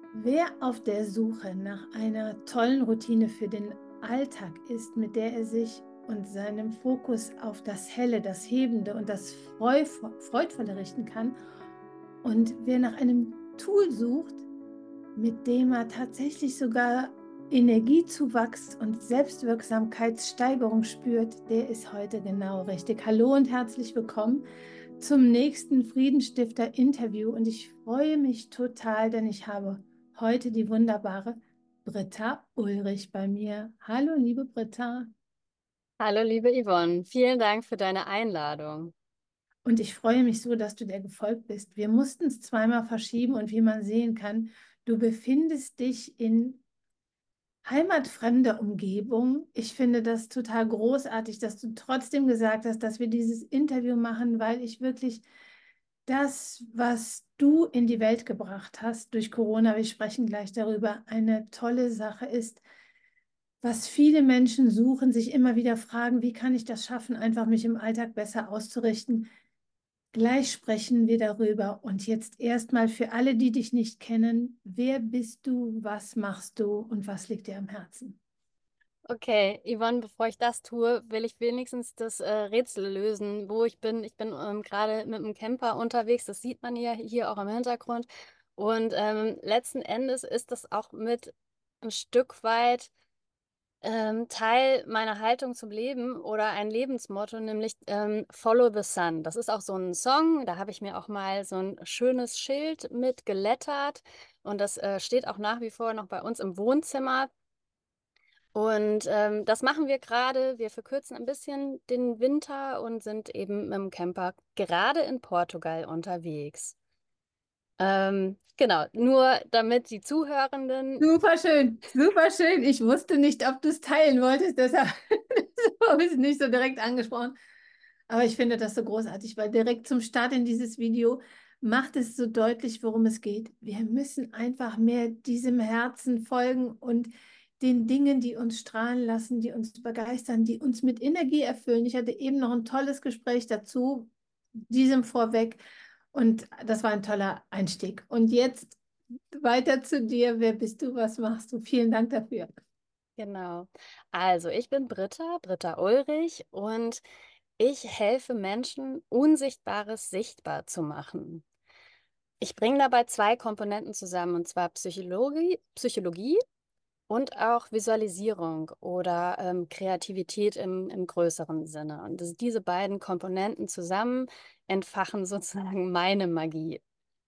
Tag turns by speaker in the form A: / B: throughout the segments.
A: Wer auf der Suche nach einer tollen Routine für den Alltag ist, mit der er sich und seinem Fokus auf das Helle, das Hebende und das Freudvolle richten kann, und wer nach einem Tool sucht, mit dem er tatsächlich sogar Energiezuwachs und Selbstwirksamkeitssteigerung spürt, der ist heute genau richtig. Hallo und herzlich willkommen zum nächsten Friedensstifter-Interview, und ich freue mich total, denn ich habe heute die wunderbare Britta Ulrich bei mir. Hallo, liebe Britta.
B: Hallo, liebe Yvonne. Vielen Dank für deine Einladung.
A: Und ich freue mich so, dass du der gefolgt bist. Wir mussten es zweimal verschieben, und wie man sehen kann, du befindest dich in heimatfremder Umgebung. Ich finde das total großartig, dass du trotzdem gesagt hast, dass wir dieses Interview machen, weil ich wirklich das, was du in die Welt gebracht hast durch Corona, wir sprechen gleich darüber, eine tolle Sache ist, was viele Menschen suchen, sich immer wieder fragen, wie kann ich das schaffen, einfach mich im Alltag besser auszurichten. Gleich sprechen wir darüber. Und jetzt erstmal für alle, die dich nicht kennen, wer bist du, was machst du und was liegt dir am Herzen?
B: Okay, Yvonne, bevor ich das tue, will ich wenigstens das Rätsel lösen, wo ich bin. Ich bin gerade mit einem Camper unterwegs, das sieht man hier auch im Hintergrund. Und letzten Endes ist das auch mit ein Stück weit Teil meiner Haltung zum Leben oder ein Lebensmotto, nämlich Follow the Sun. Das ist auch so ein Song, da habe ich mir auch mal so ein schönes Schild mit gelettert und das steht auch nach wie vor noch bei uns im Wohnzimmer. Und das machen wir gerade. Wir verkürzen ein bisschen den Winter und sind eben mit dem Camper gerade in Portugal unterwegs. Genau, nur damit die Zuhörenden.
A: Super schön, super schön. Ich wusste nicht, ob du es teilen wolltest, deshalb habe ich es nicht so direkt angesprochen. Aber ich finde das so großartig, weil direkt zum Start in dieses Video macht es so deutlich, worum es geht. Wir müssen einfach mehr diesem Herzen folgen und den Dingen, die uns strahlen lassen, die uns begeistern, die uns mit Energie erfüllen. Ich hatte eben noch ein tolles Gespräch dazu, diesem vorweg. Und das war ein toller Einstieg. Und jetzt weiter zu dir. Wer bist du? Was machst du? Vielen Dank dafür.
B: Genau. Also, ich bin Britta Ulrich und ich helfe Menschen, Unsichtbares sichtbar zu machen. Ich bringe dabei zwei Komponenten zusammen, und zwar Psychologie und auch Visualisierung oder Kreativität im größeren Sinne. Und diese beiden Komponenten zusammen entfachen sozusagen meine Magie.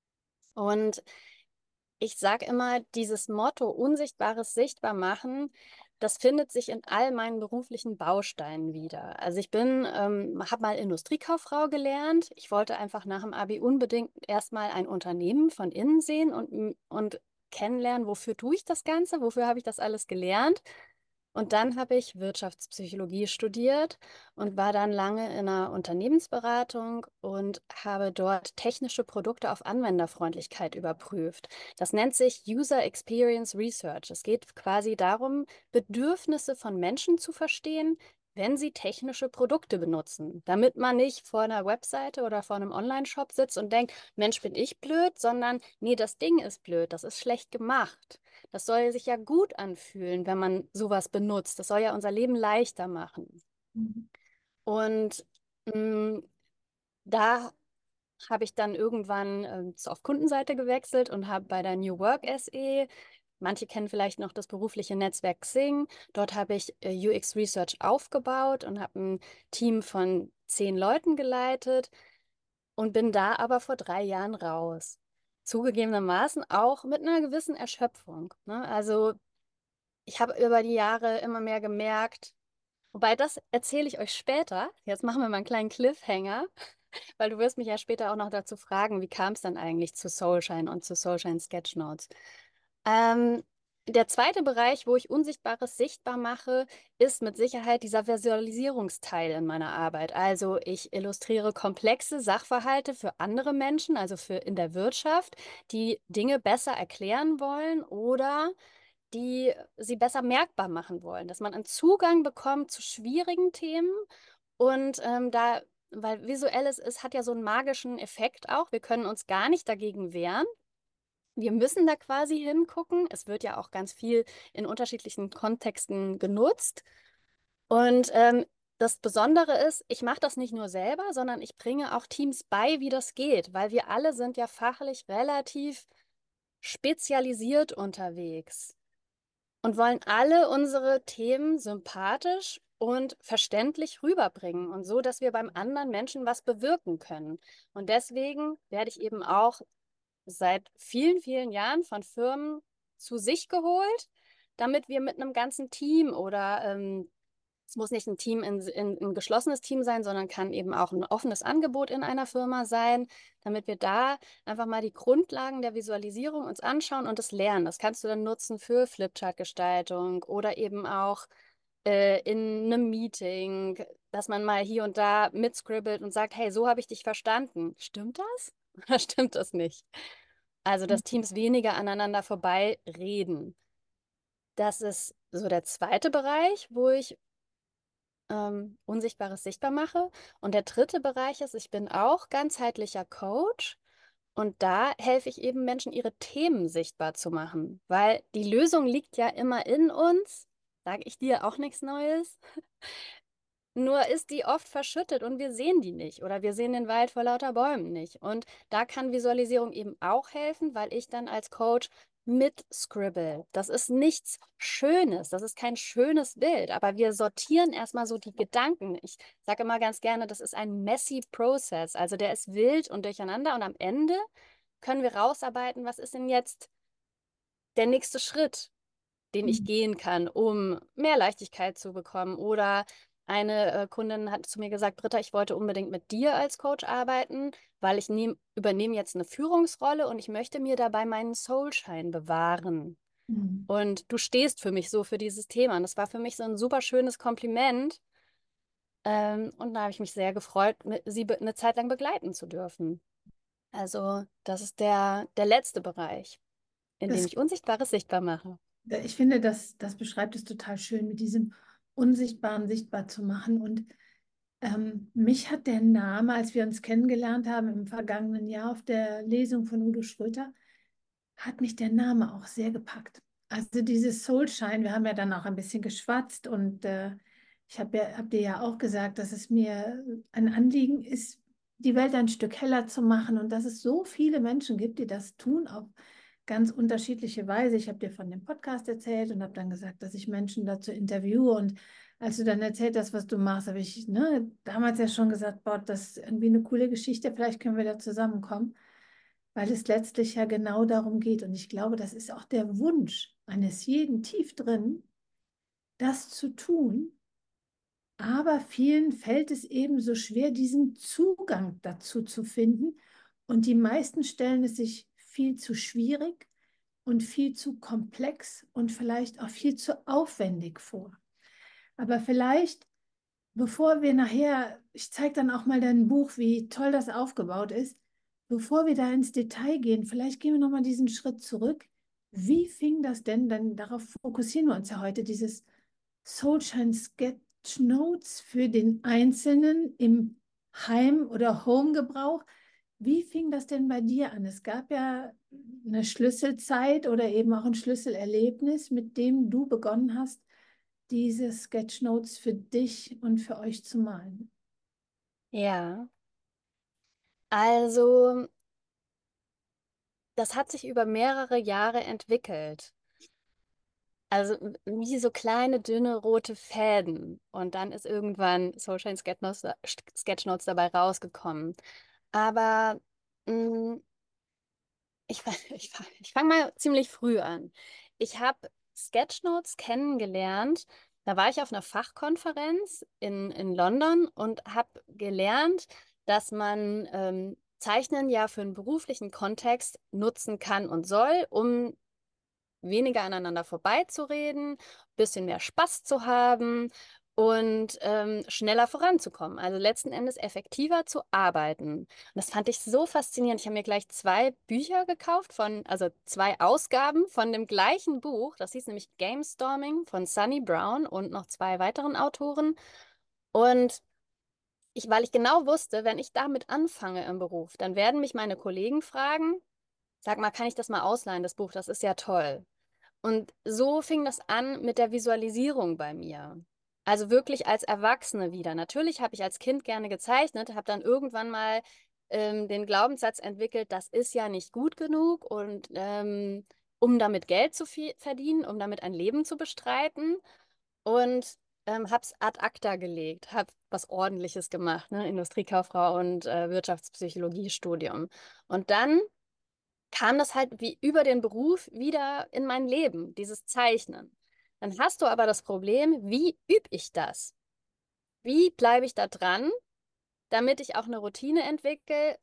B: Und ich sage immer, dieses Motto Unsichtbares sichtbar machen, das findet sich in all meinen beruflichen Bausteinen wieder. Also ich habe mal Industriekauffrau gelernt. Ich wollte einfach nach dem Abi unbedingt erstmal ein Unternehmen von innen sehen und kennenlernen, wofür tue ich das Ganze, wofür habe ich das alles gelernt. Und dann habe ich Wirtschaftspsychologie studiert und war dann lange in einer Unternehmensberatung und habe dort technische Produkte auf Anwenderfreundlichkeit überprüft. Das nennt sich User Experience Research. Es geht quasi darum, Bedürfnisse von Menschen zu verstehen, wenn sie technische Produkte benutzen, damit man nicht vor einer Webseite oder vor einem Online-Shop sitzt und denkt, Mensch, bin ich blöd, sondern nee, das Ding ist blöd, das ist schlecht gemacht. Das soll sich ja gut anfühlen, wenn man sowas benutzt. Das soll ja unser Leben leichter machen.
A: Mhm.
B: Und mh, da habe ich dann irgendwann auf Kundenseite gewechselt und habe bei der New Work SE, manche kennen vielleicht noch das berufliche Netzwerk Xing, dort habe ich UX Research aufgebaut und habe ein Team von 10 Leuten geleitet und bin da aber vor 3 Jahren raus. Zugegebenermaßen auch mit einer gewissen Erschöpfung. Ne? Also ich habe über die Jahre immer mehr gemerkt, wobei das erzähle ich euch später. Jetzt machen wir mal einen kleinen Cliffhanger, weil du wirst mich ja später auch noch dazu fragen, wie kam es dann eigentlich zu Soulshine und zu Soulshine Sketchnotes. Ähm, Der zweite Bereich, wo ich Unsichtbares sichtbar mache, ist mit Sicherheit dieser Visualisierungsteil in meiner Arbeit. Also ich illustriere komplexe Sachverhalte für andere Menschen, also für in der Wirtschaft, die Dinge besser erklären wollen oder die sie besser merkbar machen wollen, dass man einen Zugang bekommt zu schwierigen Themen und weil visuelles ist, hat ja so einen magischen Effekt auch. Wir können uns gar nicht dagegen wehren. Wir müssen da quasi hingucken. Es wird ja auch ganz viel in unterschiedlichen Kontexten genutzt. Und das Besondere ist, ich mache das nicht nur selber, sondern ich bringe auch Teams bei, wie das geht, weil wir alle sind ja fachlich relativ spezialisiert unterwegs und wollen alle unsere Themen sympathisch und verständlich rüberbringen und so, dass wir beim anderen Menschen was bewirken können. Und deswegen werde ich eben auch seit vielen, vielen Jahren von Firmen zu sich geholt, damit wir mit einem ganzen Team oder es muss nicht ein Team ein geschlossenes Team sein, sondern kann eben auch ein offenes Angebot in einer Firma sein, damit wir da einfach mal die Grundlagen der Visualisierung uns anschauen und das lernen. Das kannst du dann nutzen für Flipchart-Gestaltung oder eben auch in einem Meeting, dass man mal hier und da mitscribbelt und sagt, hey, so habe ich dich verstanden. Stimmt das? Oder stimmt das nicht? Also, dass Teams weniger aneinander vorbei reden. Das ist so der zweite Bereich, wo ich Unsichtbares sichtbar mache. Und der dritte Bereich ist, ich bin auch ganzheitlicher Coach und da helfe ich eben Menschen, ihre Themen sichtbar zu machen, weil die Lösung liegt ja immer in uns. Sage ich dir auch nichts Neues. Nur ist die oft verschüttet und wir sehen die nicht oder wir sehen den Wald vor lauter Bäumen nicht. Und da kann Visualisierung eben auch helfen, weil ich dann als Coach mit scribble. Das ist nichts Schönes, das ist kein schönes Bild, aber wir sortieren erstmal so die Gedanken. Ich sage immer ganz gerne, das ist ein messy Process, also der ist wild und durcheinander und am Ende können wir rausarbeiten, was ist denn jetzt der nächste Schritt, den ich gehen kann, um mehr Leichtigkeit zu bekommen. Oder eine Kundin hat zu mir gesagt, Britta, ich wollte unbedingt mit dir als Coach arbeiten, weil ich übernehme jetzt eine Führungsrolle und ich möchte mir dabei meinen Soulshine bewahren.
A: Mhm.
B: Und du stehst für mich so für dieses Thema. Und das war für mich so ein super schönes Kompliment. Und da habe ich mich sehr gefreut, sie eine Zeit lang begleiten zu dürfen. Also, das ist der letzte Bereich, in dem
A: Das,
B: ich Unsichtbares sichtbar mache.
A: ich finde, das beschreibt es total schön, mit diesem Unsichtbaren sichtbar zu machen. Und mich hat der Name, als wir uns kennengelernt haben im vergangenen Jahr auf der Lesung von Udo Schröter, hat mich der Name auch sehr gepackt. Also dieses Soulshine, wir haben ja dann auch ein bisschen geschwatzt und ich hab dir ja auch gesagt, dass es mir ein Anliegen ist, die Welt ein Stück heller zu machen und dass es so viele Menschen gibt, die das tun auf ganz unterschiedliche Weise. Ich habe dir von dem Podcast erzählt und habe dann gesagt, dass ich Menschen dazu interviewe und als du dann erzählt hast, was du machst, habe ich damals ja schon gesagt, boah, das ist irgendwie eine coole Geschichte, vielleicht können wir da zusammenkommen, weil es letztlich ja genau darum geht. Und ich glaube, das ist auch der Wunsch eines jeden tief drin, das zu tun. Aber vielen fällt es eben so schwer, diesen Zugang dazu zu finden. Und die meisten stellen es sich viel zu schwierig und viel zu komplex und vielleicht auch viel zu aufwendig vor. Aber vielleicht, bevor wir nachher, ich zeige dann auch mal dein Buch, wie toll das aufgebaut ist, bevor wir da ins Detail gehen, vielleicht gehen wir nochmal diesen Schritt zurück. Wie fing das denn, dann darauf fokussieren wir uns ja heute, dieses Soulshine Sketchnotes für den Einzelnen im Heim- oder Home-Gebrauch. Wie fing das denn bei dir an? Es gab ja eine Schlüsselzeit oder eben auch ein Schlüsselerlebnis, mit dem du begonnen hast, diese Sketchnotes für dich und für euch zu malen.
B: Ja, also das hat sich über mehrere Jahre entwickelt. Also wie so kleine, dünne, rote Fäden. Und dann ist irgendwann Sunshine Sketchnotes dabei rausgekommen. Aber mh, ich fang mal ziemlich früh an. Ich habe Sketchnotes kennengelernt. Da war ich auf einer Fachkonferenz in London und habe gelernt, dass man Zeichnen ja für einen beruflichen Kontext nutzen kann und soll, um weniger aneinander vorbeizureden, bisschen mehr Spaß zu haben und schneller voranzukommen. Also letzten Endes effektiver zu arbeiten. Und das fand ich so faszinierend. Ich habe mir gleich zwei Bücher gekauft also zwei Ausgaben von dem gleichen Buch. Das hieß nämlich Gamestorming von Sunny Brown und noch zwei weiteren Autoren. Und weil ich genau wusste, wenn ich damit anfange im Beruf, dann werden mich meine Kollegen fragen, Sag mal, kann ich das mal ausleihen, das Buch? Das ist ja toll. Und so fing das an mit der Visualisierung bei mir. Also wirklich als Erwachsene wieder. Natürlich habe ich als Kind gerne gezeichnet, habe dann irgendwann mal den Glaubenssatz entwickelt, das ist ja nicht gut genug und um damit Geld zu verdienen, um damit ein Leben zu bestreiten. Und habe es ad acta gelegt, habe was Ordentliches gemacht, ne? Industriekauffrau und Wirtschaftspsychologie-Studium. Und dann kam das halt wie über den Beruf wieder in mein Leben, dieses Zeichnen. Dann hast du aber das Problem, wie übe ich das? Wie bleibe ich da dran, damit ich auch eine Routine entwickle,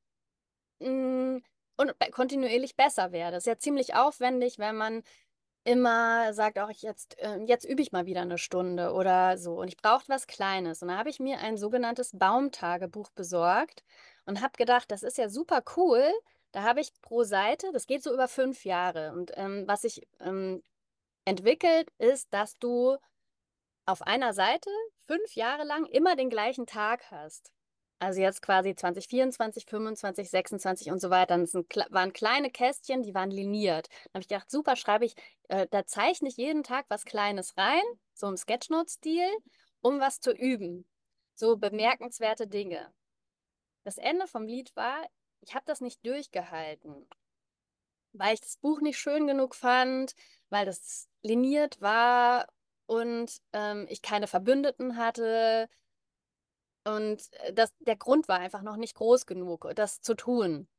B: und kontinuierlich besser werde? Das ist ja ziemlich aufwendig, wenn man immer sagt, auch jetzt übe ich mal wieder eine Stunde oder so. Und ich brauchte was Kleines. Und da habe ich mir ein sogenanntes Baumtagebuch besorgt und habe gedacht, das ist ja super cool. Da habe ich pro Seite, das geht so über 5 Jahre. Und was sich entwickelt, ist, dass du auf einer Seite 5 Jahre lang immer den gleichen Tag hast. Also jetzt quasi 2024, 25, 26 und so weiter. Dann waren kleine Kästchen, die waren liniert. Da habe ich gedacht, super, da zeichne ich jeden Tag was Kleines rein, so im Sketchnote-Stil, um was zu üben. So bemerkenswerte Dinge. Das Ende vom Lied war, ich habe das nicht durchgehalten, weil ich das Buch nicht schön genug fand, weil das liniert war und ich keine Verbündeten hatte. Und der Grund war einfach noch nicht groß genug, das zu tun.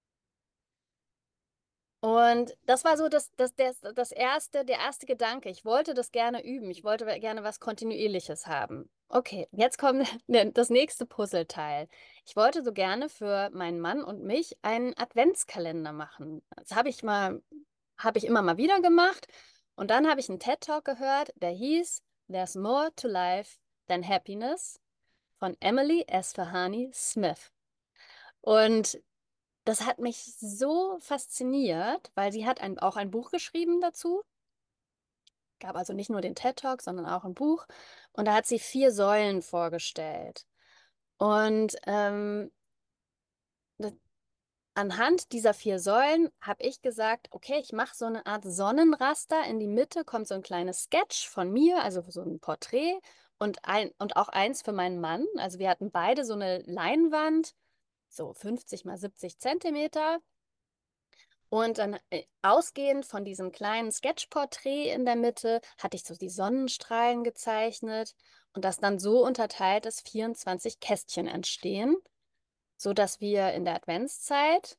B: Und das war so der erste Gedanke. Ich wollte das gerne üben. Ich wollte gerne was Kontinuierliches haben. Okay, jetzt kommt das nächste Puzzleteil. Ich wollte so gerne für meinen Mann und mich einen Adventskalender machen. Habe ich immer mal wieder gemacht. Und dann habe ich einen TED-Talk gehört, der hieß There's More to Life Than Happiness von Emily Esfahani Smith. Und das hat mich so fasziniert, weil sie hat auch ein Buch geschrieben dazu. Gab also nicht nur den TED Talk, sondern auch ein Buch. Und da hat sie 4 Säulen vorgestellt. Und das, anhand dieser 4 Säulen habe ich gesagt, okay, ich mache so eine Art Sonnenraster. In die Mitte kommt so ein kleines Sketch von mir, also so ein Porträt und auch eins für meinen Mann. Also wir hatten beide so eine Leinwand, so 50 mal 70 Zentimeter. Und dann ausgehend von diesem kleinen Sketchporträt in der Mitte hatte ich so die Sonnenstrahlen gezeichnet und das dann so unterteilt, dass 24 Kästchen entstehen, so dass wir in der Adventszeit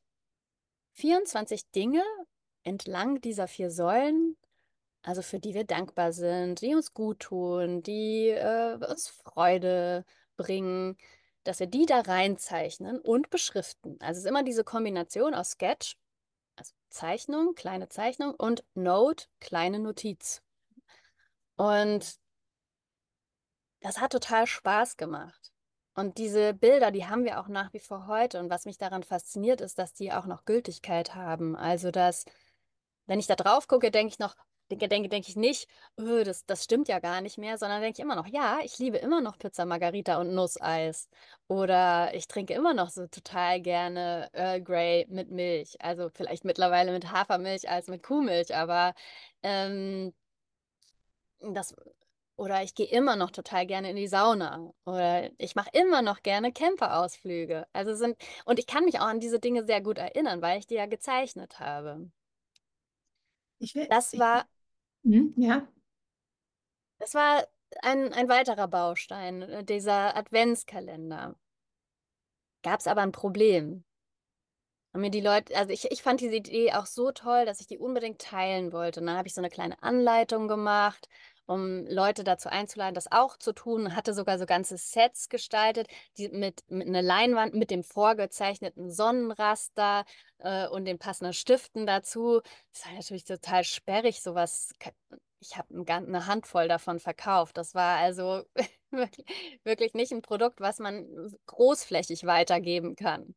B: 24 Dinge entlang dieser 4 Säulen, also für die wir dankbar sind, die uns gut tun, die uns Freude bringen, dass wir die da reinzeichnen und beschriften. Also es ist immer diese Kombination aus Sketch, also Zeichnung, kleine Zeichnung und Note, kleine Notiz. Und das hat total Spaß gemacht. Und diese Bilder, die haben wir auch nach wie vor heute. Und was mich daran fasziniert, ist, dass die auch noch Gültigkeit haben. Also, dass, wenn ich da drauf gucke, denke ich nicht, das stimmt ja gar nicht mehr, sondern denke ich immer noch, ja, ich liebe immer noch Pizza Margarita und Nusseis. Oder ich trinke immer noch so total gerne Earl Grey mit Milch. Also vielleicht mittlerweile mit Hafermilch als mit Kuhmilch, aber ähm, das, oder ich gehe immer noch total gerne in die Sauna. Oder ich mache immer noch gerne Camperausflüge. Und ich kann mich auch an diese Dinge sehr gut erinnern, weil ich die ja gezeichnet habe.
A: Ich will,
B: Das war,
A: ja.
B: das war ein weiterer Baustein, dieser Adventskalender. Gab es aber ein Problem. Und mir die Leute, also ich fand diese Idee auch so toll, dass ich die unbedingt teilen wollte. Und dann habe ich so eine kleine Anleitung gemacht, um Leute dazu einzuladen, das auch zu tun. Hatte sogar so ganze Sets gestaltet, mit einer Leinwand mit dem vorgezeichneten Sonnenraster und den passenden Stiften dazu. Das war natürlich total sperrig, sowas. Ich habe eine Handvoll davon verkauft. Das war also wirklich nicht ein Produkt, was man großflächig weitergeben kann.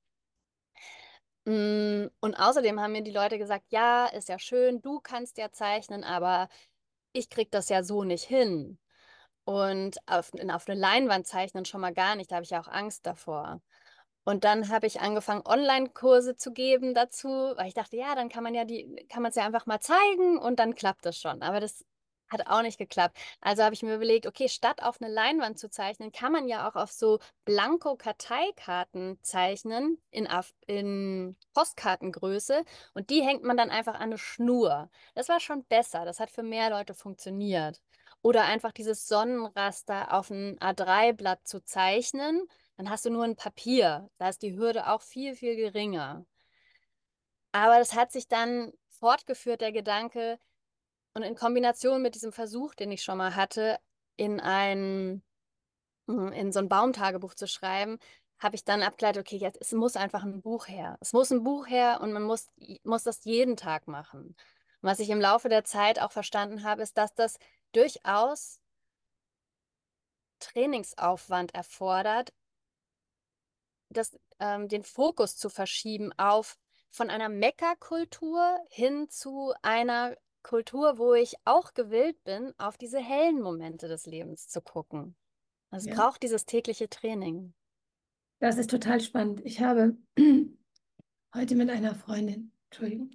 B: Und außerdem haben mir die Leute gesagt, ja, ist ja schön, du kannst ja zeichnen, aber ich krieg das ja so nicht hin. Und auf eine Leinwand zeichnen schon mal gar nicht, da habe ich ja auch Angst davor. Und dann habe ich angefangen, Online-Kurse zu geben dazu, weil ich dachte, ja, dann kann man es ja einfach mal zeigen und dann klappt es schon. Aber das hat auch nicht geklappt. Also habe ich mir überlegt, okay, statt auf eine Leinwand zu zeichnen, kann man ja auch auf so Blanko-Karteikarten zeichnen in Postkartengröße und die hängt man dann einfach an eine Schnur. Das war schon besser. Das hat für mehr Leute funktioniert. Oder einfach dieses Sonnenraster auf ein A3-Blatt zu zeichnen, dann hast du nur ein Papier. Da ist die Hürde auch viel, viel geringer. Aber das hat sich dann fortgeführt, der Gedanke, und in Kombination mit diesem Versuch, den ich schon mal hatte, in in so ein Baumtagebuch zu schreiben, habe ich dann abgeleitet, okay, jetzt, es muss einfach ein Buch her. Es muss ein Buch her und man muss das jeden Tag machen. Und was ich im Laufe der Zeit auch verstanden habe, ist, dass das durchaus Trainingsaufwand erfordert, den Fokus zu verschieben auf von einer Meckerkultur hin zu einer Kultur, wo ich auch gewillt bin, auf diese hellen Momente des Lebens zu gucken. Also es
A: Ja,
B: braucht dieses tägliche Training.
A: das ist total spannend. Ich habe heute mit einer Freundin, Entschuldigung,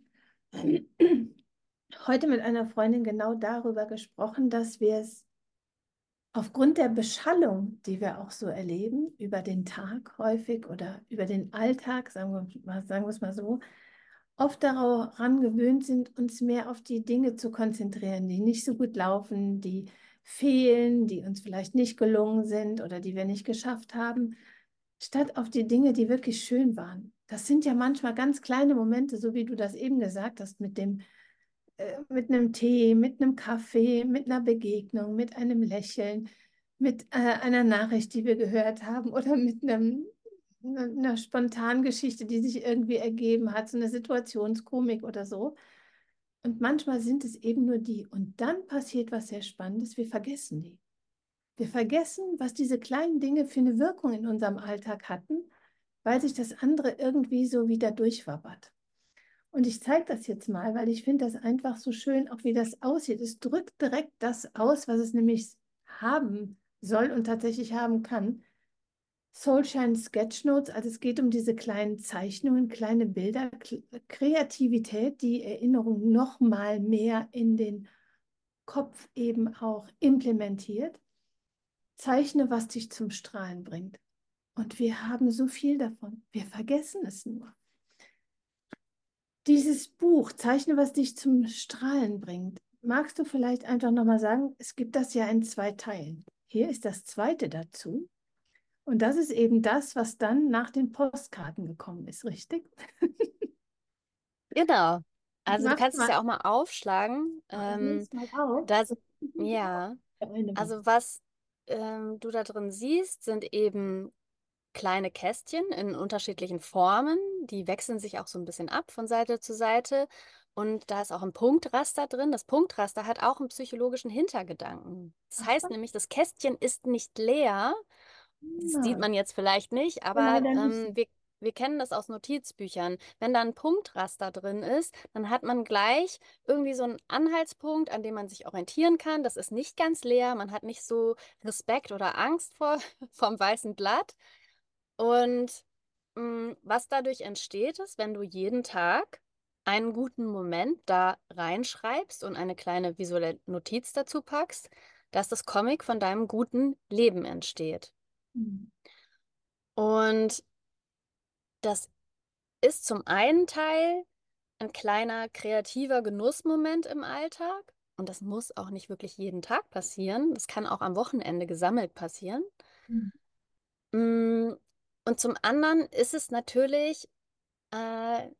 A: heute mit einer Freundin genau darüber gesprochen, dass wir es aufgrund der Beschallung, die wir auch so erleben, über den Tag häufig oder über den Alltag, sagen wir es mal so, oft daran gewöhnt sind, uns mehr auf die Dinge zu konzentrieren, die nicht so gut laufen, die fehlen, die uns vielleicht nicht gelungen sind oder die wir nicht geschafft haben, statt auf die Dinge, die wirklich schön waren. Das sind ja manchmal ganz kleine Momente, so wie du das eben gesagt hast, mit einem Tee, mit einem Kaffee, mit einer Begegnung, mit einem Lächeln, mit einer Nachricht, die wir gehört haben oder mit einer spontanen Geschichte, die sich irgendwie ergeben hat, so eine Situationskomik oder so. Und manchmal sind es eben nur die. Und dann passiert was sehr Spannendes. Wir vergessen die. Wir vergessen, was diese kleinen Dinge für eine Wirkung in unserem Alltag hatten, weil sich das andere irgendwie so wieder durchwabbert. Und ich zeige das jetzt mal, weil ich finde das einfach so schön, auch wie das aussieht. Es drückt direkt das aus, was es nämlich haben soll und tatsächlich haben kann. Soulshine Sketchnotes, also es geht um diese kleinen Zeichnungen, kleine Bilder, Kreativität, die Erinnerung noch mal mehr in den Kopf eben auch implementiert. Zeichne, was dich zum Strahlen bringt. Und wir haben so viel davon. Wir vergessen es nur. Dieses Buch, Zeichne, was dich zum Strahlen bringt. Magst du vielleicht einfach nochmal sagen, es gibt das ja in zwei Teilen. Hier ist das zweite dazu. Und das ist eben das, was dann nach den Postkarten gekommen ist, richtig?
B: Genau.
A: Ich
B: Also du
A: mach's
B: kannst es
A: mal,
B: ja auch mal aufschlagen.
A: es mal auf.
B: Das, ja,
A: Eine Minute.
B: also was du da drin siehst, sind eben kleine Kästchen in unterschiedlichen Formen. Die wechseln sich auch so ein bisschen ab von Seite zu Seite. Und da ist auch ein Punktraster drin. Das Punktraster hat auch einen psychologischen Hintergedanken. Das
A: Ach
B: heißt
A: was?
B: nämlich, das Kästchen ist nicht leer. Das sieht
A: Ja,
B: man jetzt vielleicht nicht, aber
A: leider nicht so.
B: wir kennen das aus Notizbüchern. Wenn da ein Punktraster drin ist, dann hat man gleich irgendwie so einen Anhaltspunkt, an dem man sich orientieren kann. Das ist nicht ganz leer. Man hat nicht so Respekt oder Angst vom weißen Blatt. Und was dadurch entsteht, ist, wenn du jeden Tag einen guten Moment da reinschreibst und eine kleine visuelle Notiz dazu packst, dass das Comic von deinem guten Leben entsteht.
A: Hm.
B: Und das ist zum einen Teil ein kleiner kreativer Genussmoment im Alltag. Und das muss auch nicht wirklich jeden Tag passieren. Das kann auch am Wochenende gesammelt passieren.
A: Hm.
B: Mm, Und zum anderen ist es natürlich äh,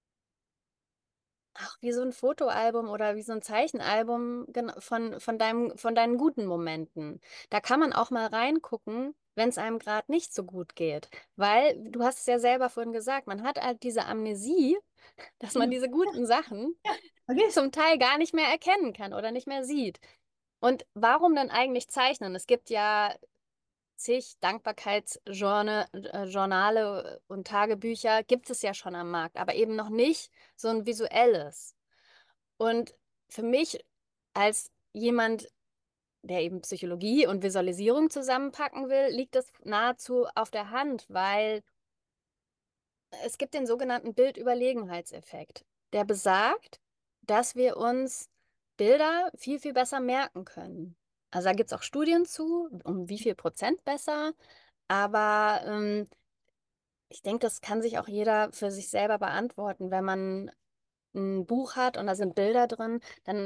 B: auch wie so ein Fotoalbum oder wie so ein Zeichenalbum von deinen guten Momenten. Da kann man auch mal reingucken, wenn es einem gerade nicht so gut geht. Weil, du hast es ja selber vorhin gesagt, man hat halt diese Amnesie, dass man
A: Genau.
B: diese
A: Ja,
B: guten Sachen
A: ja, vergiss.
B: zum Teil gar nicht mehr erkennen kann oder nicht mehr sieht. Und warum denn eigentlich zeichnen? Es gibt ja zig Journale und Tagebücher, gibt es ja schon am Markt, aber eben noch nicht so ein visuelles. Und für mich als jemand, der eben Psychologie und Visualisierung zusammenpacken will, liegt das nahezu auf der Hand, weil es gibt den sogenannten Bildüberlegenheitseffekt. Der besagt, dass wir uns Bilder viel, viel besser merken können. Also da gibt es auch Studien zu, um wie viel Prozent besser. Aber ich denke, das kann sich auch jeder für sich selber beantworten. Wenn man ein Buch hat und da sind Bilder drin,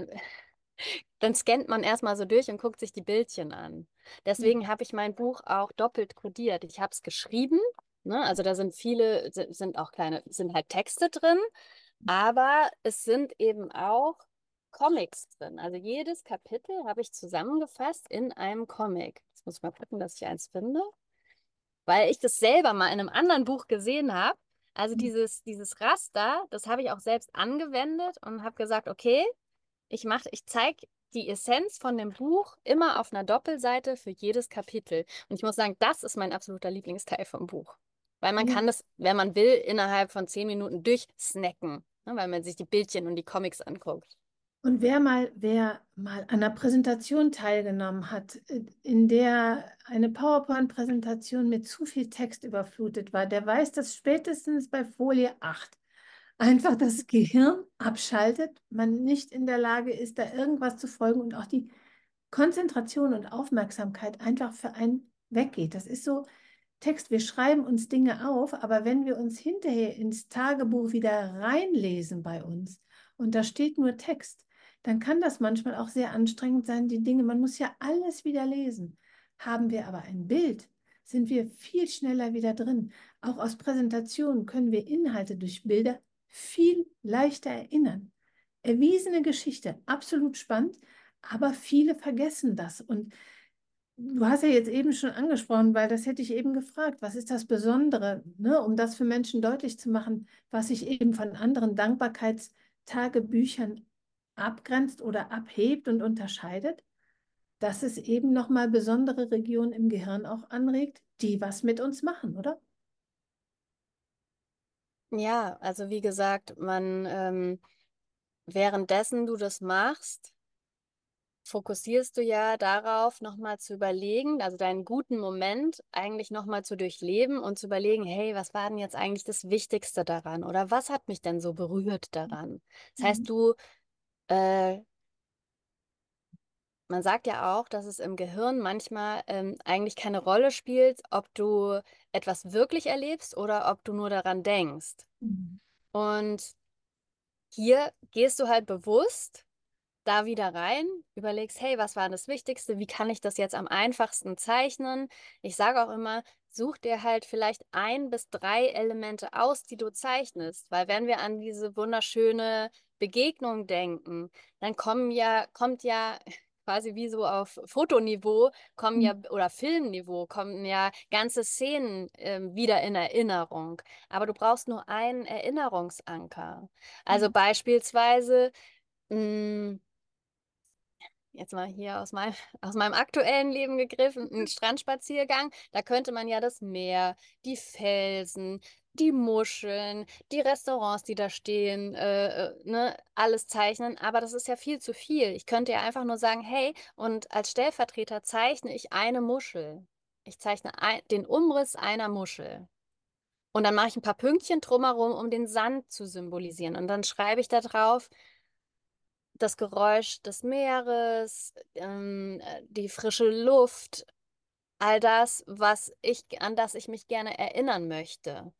B: dann scannt man erstmal so durch und guckt sich die Bildchen an. Deswegen habe ich mein Buch auch doppelt kodiert. Ich habe es geschrieben, ne? Also da sind viele, sind auch kleine, sind halt Texte drin, aber es sind eben auch Comics drin. Also jedes Kapitel habe ich zusammengefasst in einem Comic. Jetzt muss ich mal gucken, dass ich eins finde, weil ich das selber mal in einem anderen Buch gesehen habe. Also dieses Raster, das habe ich auch selbst angewendet und habe gesagt, okay, ich zeige die Essenz von dem Buch immer auf einer Doppelseite für jedes Kapitel. Und ich muss sagen, das ist mein absoluter Lieblingsteil vom Buch. Weil man
A: Ja.
B: kann das, wenn man will, innerhalb von 10 Minuten durchsnacken, ne, weil man sich die Bildchen und die Comics anguckt.
A: Und wer mal an einer Präsentation teilgenommen hat, in der eine PowerPoint-Präsentation mit zu viel Text überflutet war, der weiß, dass spätestens bei Folie 8 einfach das Gehirn abschaltet, man nicht in der Lage ist, da irgendwas zu folgen und auch die Konzentration und Aufmerksamkeit einfach für einen weggeht. Das ist so Text, wir schreiben uns Dinge auf, aber wenn wir uns hinterher ins Tagebuch wieder reinlesen bei uns und da steht nur Text, dann kann das manchmal auch sehr anstrengend sein, die Dinge, man muss ja alles wieder lesen. Haben wir aber ein Bild, sind wir viel schneller wieder drin. Auch aus Präsentationen können wir Inhalte durch Bilder viel leichter erinnern. Erwiesene Geschichte, absolut spannend, aber viele vergessen das. Und du hast ja jetzt eben schon angesprochen, weil das hätte ich eben gefragt, was ist das Besondere, ne, um das für Menschen deutlich zu machen, was sich eben von anderen Dankbarkeitstagebüchern abgrenzt oder abhebt und unterscheidet, dass es eben nochmal besondere Regionen im Gehirn auch anregt, die was mit uns machen, oder?
B: Ja, also wie gesagt, währenddessen du das machst, fokussierst du ja darauf, nochmal zu überlegen, also deinen guten Moment eigentlich nochmal zu durchleben und zu überlegen, hey, was war denn jetzt eigentlich das Wichtigste daran? Oder was hat mich denn so berührt daran? Das heißt,
A: Mhm.
B: äh, man sagt ja auch, dass es im Gehirn manchmal eigentlich keine Rolle spielt, ob du etwas wirklich erlebst oder ob du nur daran denkst.
A: Mhm.
B: Und hier gehst du halt bewusst da wieder rein, überlegst, hey, was war das Wichtigste? Wie kann ich das jetzt am einfachsten zeichnen? Ich sage auch immer, such dir halt vielleicht 1 bis 3 Elemente aus, die du zeichnest, weil wenn wir an diese wunderschöne Begegnung denken, dann kommt ja quasi wie so auf Fotoniveau kommen ja oder Filmniveau kommen ja ganze Szenen wieder in Erinnerung. Aber du brauchst nur einen Erinnerungsanker. Also
A: Mhm.
B: beispielsweise mh, jetzt mal hier aus meinem aktuellen Leben gegriffen, ein Strandspaziergang, da könnte man ja das Meer, die Felsen, die Muscheln, die Restaurants, die da stehen, ne, alles zeichnen, aber das ist ja viel zu viel. Ich könnte ja einfach nur sagen, hey, und als Stellvertreter zeichne ich eine Muschel. Ich zeichne den Umriss einer Muschel. Und dann mache ich ein paar Pünktchen drumherum, um den Sand zu symbolisieren. Und dann schreibe ich da drauf, das Geräusch des Meeres, die frische Luft, all das, an das ich mich gerne erinnern möchte.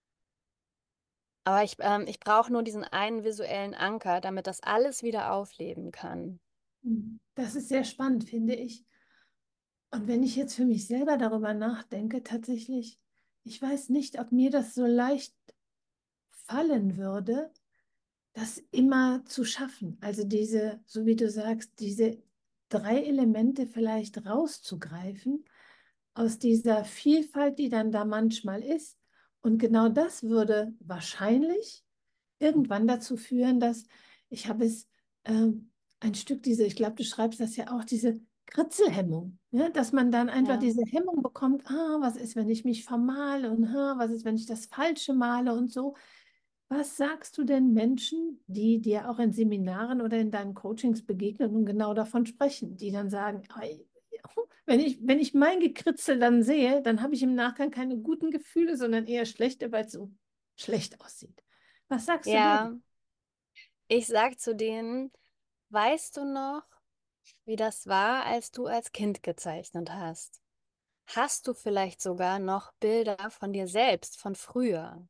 B: Aber ich brauche nur diesen einen visuellen Anker, damit das alles wieder aufleben kann.
A: Mhm. Das ist sehr spannend, finde ich. Und wenn ich jetzt für mich selber darüber nachdenke, tatsächlich, ich weiß nicht, ob mir das so leicht fallen würde, das immer zu schaffen. Also diese, so wie du sagst, diese 3 Elemente vielleicht rauszugreifen aus dieser Vielfalt, die dann da manchmal ist. Und genau das würde wahrscheinlich irgendwann dazu führen, dass ich habe es ein Stück diese, ich glaube, du schreibst das ja auch, diese Kritzelhemmung, ja, dass man dann einfach
B: Ja.
A: diese Hemmung bekommt, was ist, wenn ich mich vermale und was ist, wenn ich das Falsche male und so. Was sagst du denn Menschen, die dir auch in Seminaren oder in deinen Coachings begegnen und genau davon sprechen, die dann sagen, "Ei, wenn ich mein Gekritzel dann sehe, dann habe ich im Nachgang keine guten Gefühle, sondern eher schlechte, weil es so schlecht aussieht. Was sagst du denen?
B: Ja, ich sag zu denen, weißt du noch, wie das war, als du als Kind gezeichnet hast? Hast du vielleicht sogar noch Bilder von dir selbst von früher?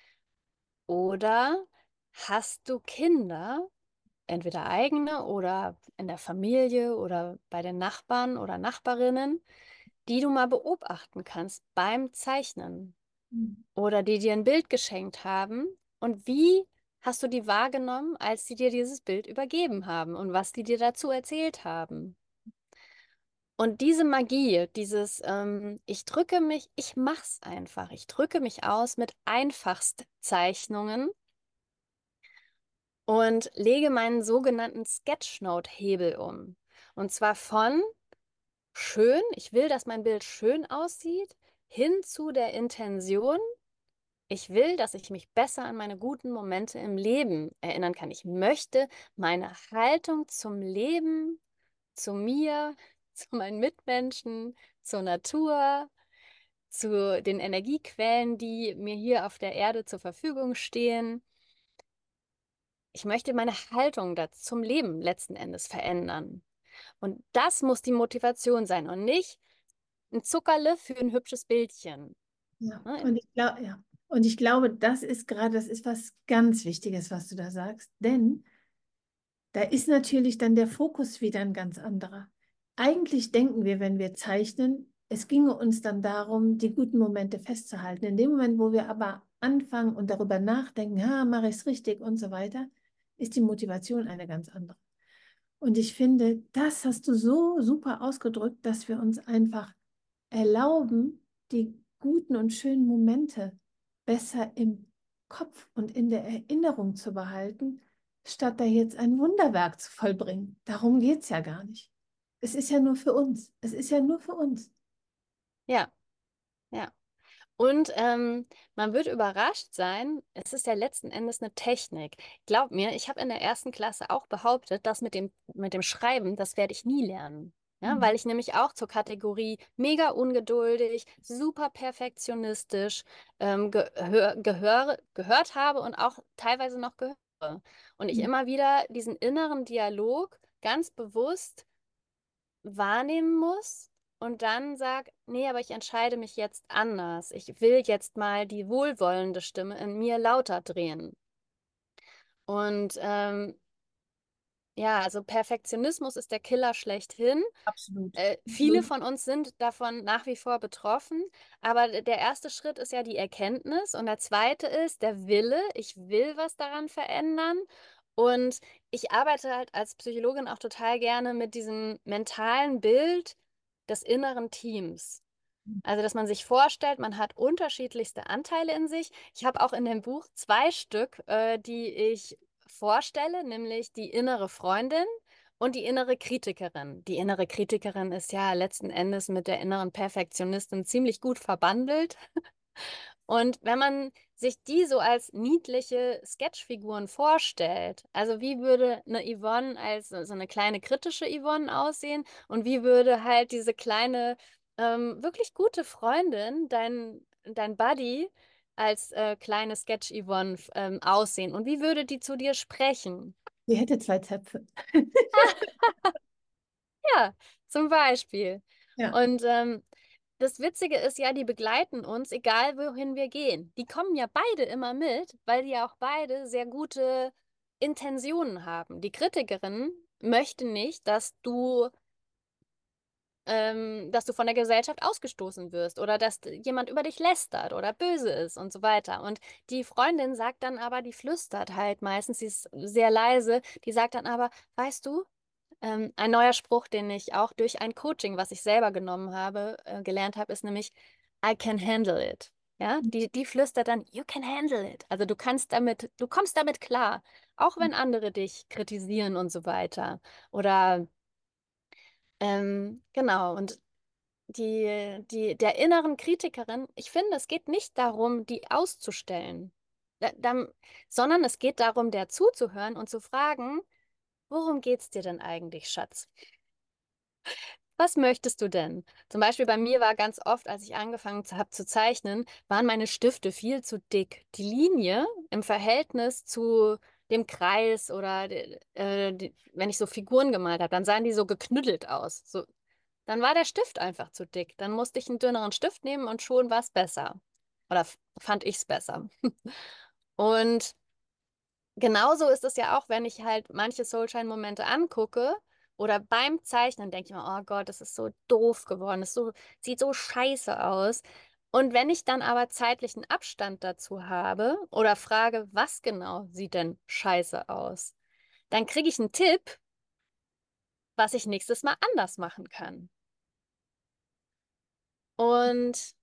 B: Oder hast du Kinder, entweder eigene oder in der Familie oder bei den Nachbarn oder Nachbarinnen, die du mal beobachten kannst beim Zeichnen
A: Mhm.
B: oder die dir ein Bild geschenkt haben? Und wie hast du die wahrgenommen, als sie dir dieses Bild übergeben haben und was die dir dazu erzählt haben? Und diese Magie, ich drücke mich, ich mach's einfach, ich drücke mich aus mit Einfachstzeichnungen und lege meinen sogenannten Sketchnote-Hebel um. Und zwar von schön, ich will, dass mein Bild schön aussieht, hin zu der Intention, ich will, dass ich mich besser an meine guten Momente im Leben erinnern kann. Ich möchte meine Haltung zum Leben, zu mir, zu meinen Mitmenschen, zur Natur, zu den Energiequellen, die mir hier auf der Erde zur Verfügung stehen. Ich möchte meine Haltung zum Leben letzten Endes verändern. Und das muss die Motivation sein und nicht ein Zuckerle für ein hübsches Bildchen.
A: Ja,
B: Ne?
A: und ich glaube, ja. Und ich glaube, das ist was ganz Wichtiges, was du da sagst, denn da ist natürlich dann der Fokus wieder ein ganz anderer. Eigentlich denken wir, wenn wir zeichnen, es ginge uns dann darum, die guten Momente festzuhalten. In dem Moment, wo wir aber anfangen und darüber nachdenken, ha, mache ich es richtig und so weiter, ist die Motivation eine ganz andere. Und ich finde, das hast du so super ausgedrückt, dass wir uns einfach erlauben, die guten und schönen Momente besser im Kopf und in der Erinnerung zu behalten, statt da jetzt ein Wunderwerk zu vollbringen. Darum geht es ja gar nicht. Es ist ja nur für uns. Es ist ja nur für uns.
B: Ja, ja. Und man wird überrascht sein, es ist ja letzten Endes eine Technik. Glaub mir, ich habe in der ersten Klasse auch behauptet, dass mit dem Schreiben, das werde ich nie lernen. Ja,
A: Mhm.
B: weil ich nämlich auch zur Kategorie mega ungeduldig, super perfektionistisch gehört habe und auch teilweise noch gehöre. Und ich immer wieder diesen inneren Dialog ganz bewusst wahrnehmen muss und dann sag, nee, aber ich entscheide mich jetzt anders. Ich will jetzt mal die wohlwollende Stimme in mir lauter drehen. Und ja, also Perfektionismus ist der Killer schlechthin.
A: Absolut.
B: Viele von uns sind davon nach wie vor betroffen, aber der erste Schritt ist ja die Erkenntnis und der zweite ist der Wille. Ich will was daran verändern. Und ich arbeite halt als Psychologin auch total gerne mit diesem mentalen Bild des inneren Teams. Also, dass man sich vorstellt, man hat unterschiedlichste Anteile in sich. Ich habe auch in dem Buch zwei Stück, die ich vorstelle, nämlich die innere Freundin und die innere Kritikerin. Die innere Kritikerin ist ja letzten Endes mit der inneren Perfektionistin ziemlich gut verbandelt. Und wenn man sich die so als niedliche Sketchfiguren vorstellt, also wie würde eine Yvonne als so eine kleine kritische Yvonne aussehen und wie würde halt diese kleine, wirklich gute Freundin, dein Buddy, als kleine Sketch-Yvonne aussehen und wie würde die zu dir sprechen?
A: Die hätte zwei Zöpfe.
B: Ja, zum Beispiel.
A: Ja.
B: Und das Witzige ist ja, die begleiten uns, egal wohin wir gehen. Die kommen ja beide immer mit, weil die ja auch beide sehr gute Intentionen haben. Die Kritikerin möchte nicht, dass du von der Gesellschaft ausgestoßen wirst oder dass jemand über dich lästert oder böse ist und so weiter. Und die Freundin sagt dann aber, die flüstert halt meistens, sie ist sehr leise, die sagt dann aber, weißt du, ein neuer Spruch, den ich auch durch ein Coaching, was ich selber genommen habe, gelernt habe, ist nämlich I can handle it. Ja, die flüstert dann, you can handle it. Also du kommst damit klar, auch wenn andere dich kritisieren und so weiter. Oder genau, und der inneren Kritikerin, ich finde, es geht nicht darum, die auszustellen, da, sondern es geht darum, der zuzuhören und zu fragen, worum geht's dir denn eigentlich, Schatz? Was möchtest du denn? Zum Beispiel bei mir war ganz oft, als ich angefangen habe zu zeichnen, waren meine Stifte viel zu dick. Die Linie im Verhältnis zu dem Kreis oder wenn ich so Figuren gemalt habe, dann sahen die so geknüttelt aus. So, dann war der Stift einfach zu dick. Dann musste ich einen dünneren Stift nehmen und schon war es besser. Oder fand ich es besser. Und genauso ist es ja auch, wenn ich halt manche Soulshine-Momente angucke oder beim Zeichnen denke ich mir, oh Gott, das ist so doof geworden, sieht so scheiße aus. Und wenn ich dann aber zeitlichen Abstand dazu habe oder frage, was genau sieht denn scheiße aus, dann kriege ich einen Tipp, was ich nächstes Mal anders machen kann. Und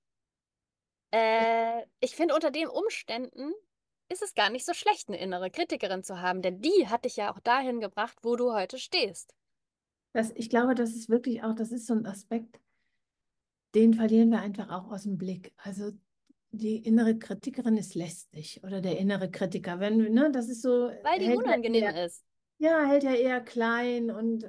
B: ich finde, unter den Umständen ist es gar nicht so schlecht, eine innere Kritikerin zu haben, denn die hat dich ja auch dahin gebracht, wo du heute stehst.
A: Ich glaube, das ist wirklich auch, das ist so ein Aspekt, den verlieren wir einfach auch aus dem Blick. Also die innere Kritikerin ist lästig oder der innere Kritiker. Wenn, ne, das ist so,
B: Weil die
A: hält ja
B: unangenehm
A: eher,
B: ist.
A: ja, hält ja eher klein und